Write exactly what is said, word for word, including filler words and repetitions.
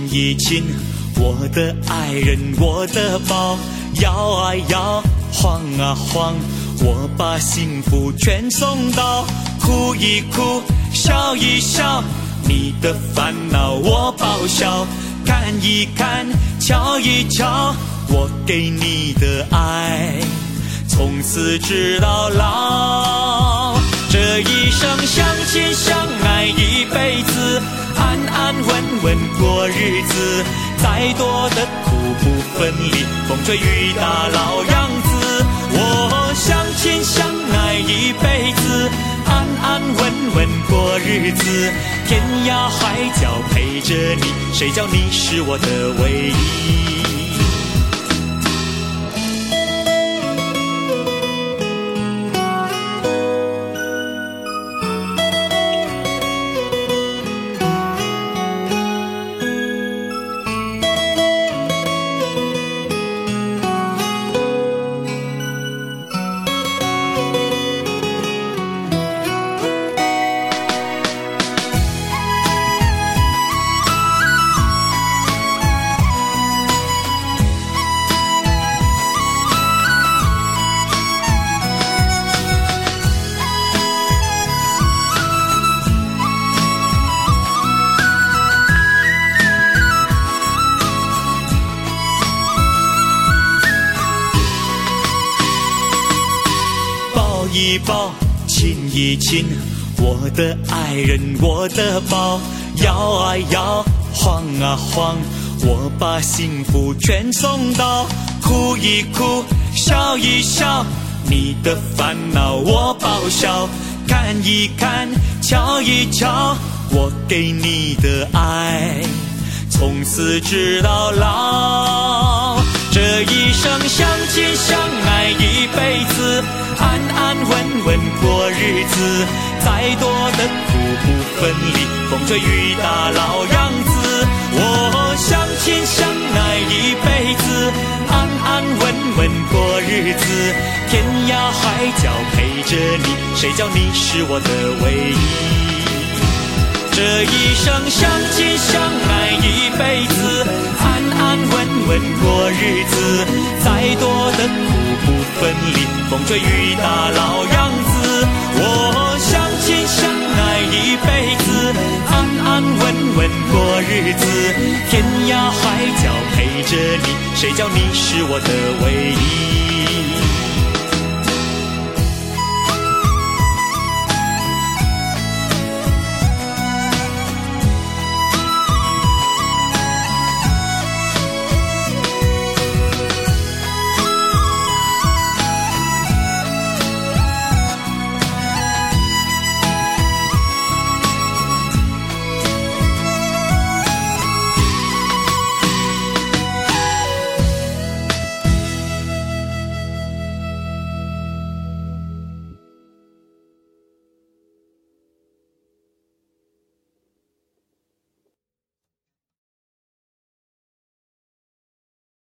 一亲，我的爱人，我的宝，摇啊摇，晃啊晃，我把幸福全送到。哭一哭，笑一笑，你的烦恼我报销。看一看，瞧一瞧，我给你的爱，从此直到老。这一生相亲相爱一辈子，安安稳稳过日子，再多的苦不分离，风吹雨打老样子。我相亲相爱一辈子，安安稳稳过日子，天涯海角陪着你，谁叫你是我的唯一。一抱，亲一亲，我的爱人，我的宝，摇啊摇，晃啊晃，我把幸福全送到。哭一哭，笑一笑，你的烦恼我报销。看一看，瞧一瞧，我给你的爱，从此直到老。这一生相亲相爱一辈子，安安稳稳过日子，再多的苦不分离，风吹雨打老样子。我相亲相爱一辈子，安安稳稳过日子，天涯海角陪着你，谁叫你是我的唯一。这一生相亲相爱一辈子，安安稳稳过日子，再多的苦不分离，风吹雨打老样子。我相亲相爱一辈子，安安稳稳过日子，天涯海角陪着你，谁叫你是我的唯一。